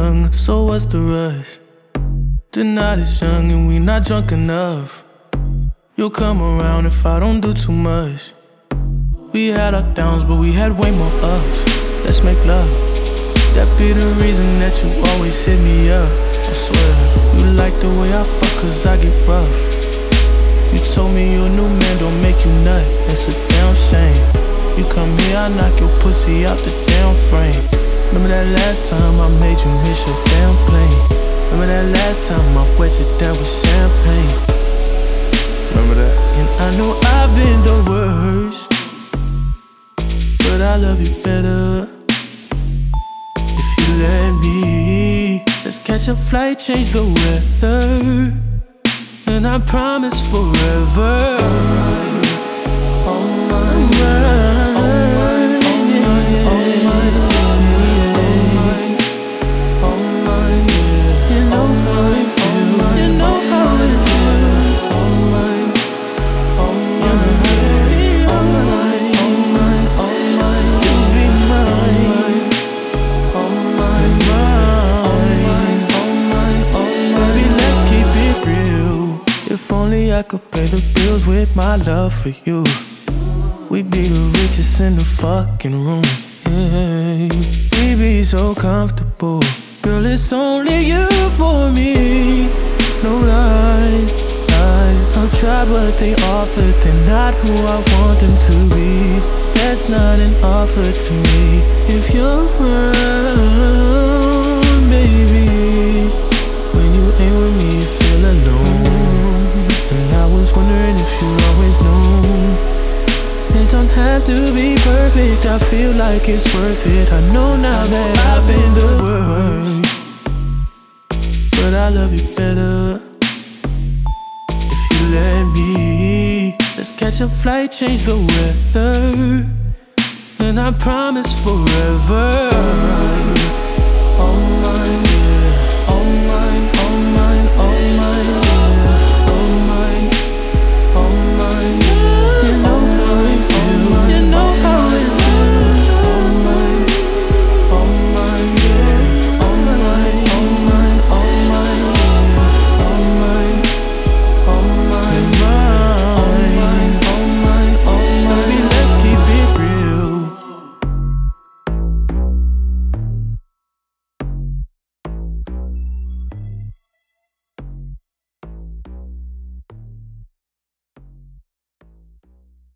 young, so what's the rush? The night is young and we not drunk enough. You'll come around if I don't do too much. We had our downs, but we had way more ups. Let's make love. That be the reason that you always hit me up. I swear, you like the way I fuck cause I get rough. You told me your new man don't make you nut. That's a damn shame. You come here, I knock your pussy out the damn frame. Remember that last time I made you miss your damn plane? Remember that last time I wet you down with champagne? Remember that? And I know I've been the worst, but I love you better if you let me. Let's catch a flight, change the weather, and I promise forever. Oh my. If only I could pay the bills with my love for you, we'd be the richest in the fucking room. Yeah. We'd be so comfortable. Girl, it's only you for me. No lie. I've tried what they offered, they're not who I want them to be. That's not an offer to me. If you're around, baby, when you ain't with me, you feel alone. And I was wondering if you always knew it don't have to be perfect, I feel like it's worth it. I know now that I've been the worst, but I love you better if you let me. Let's catch a flight, change the weather, and I promise forever. Oh